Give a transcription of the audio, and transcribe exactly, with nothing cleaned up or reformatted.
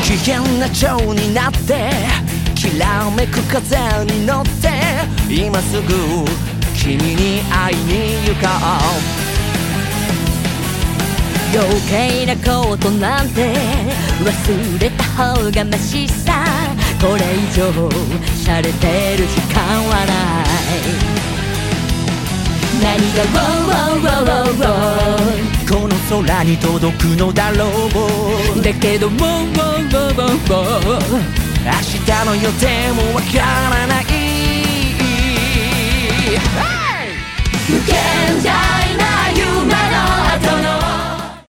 危険な蝶になってきらめく風に乗って今すぐ君に会いに行こう。余計なことなんて忘れた方がマシさ。これ以上洒落てる時間はない。何が wow, wow, wow, wow この空に届くのだろう。だけども wow, wow, wow, wow 明日の予定もわからない。無限大